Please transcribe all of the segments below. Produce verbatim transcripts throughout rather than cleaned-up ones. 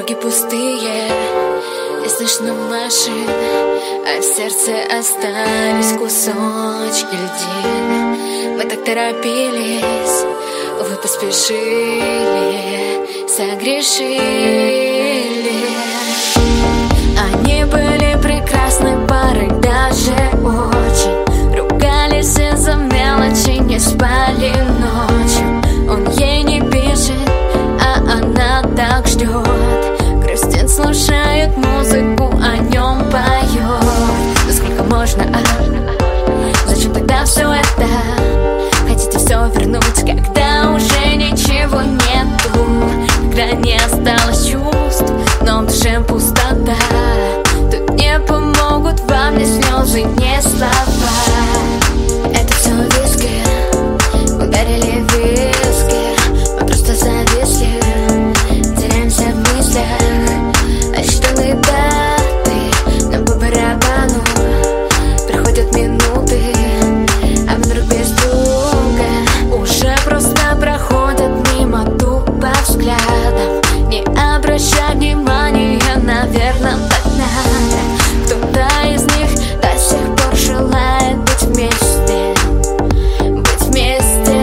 Дороги пустые, и слышно машин, а в сердце остались кусочки льдин. Мы так торопились, увы, поспешили, согрешили. Они были прекрасны парой, даже очень. Ругались из-за мелочи, не спали ночью. Он ей не пишет, а она так ждет. Грустит, слушает музыку, о нем поет. Да сколько можно, а? Зачем тогда все это? Хотите все вернуть, когда уже ничего нету, когда не осталось чувств, но в душе пустота. Тут не помогут вам ни слезы, ни слова. Это все виски, ударили в виски. Мы просто зависли, теряемся в мыслях. А считаны даты нам по барабану. Проходят минуты, а мы друг без друга. Уже просто проходят мимо тупо взглядом. Не обращай внимания, наверное, так надо. Кто-то из них до сих пор желает быть вместе, быть вместе.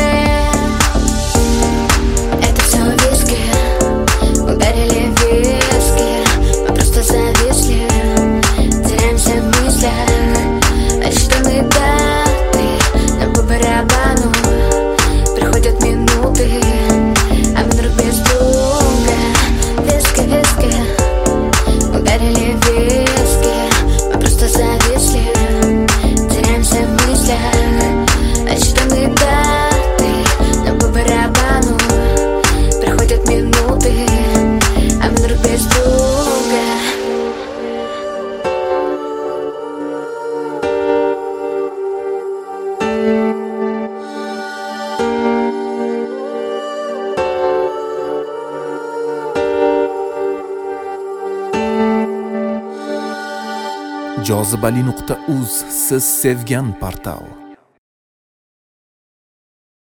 Это все виски, ударили в виски. Мы просто зависли, теряемся в мыслях. А считаны даты нам по барабану. Проходят минуты, а мы друг без друга. Виски, виски, ударили в виски. Мы просто зависли, теряемся в мыслях. А считаны даты нам по барабану. Проходят минуты, а мы друг без друга. jozibali nuqta uz siz sevgan portal.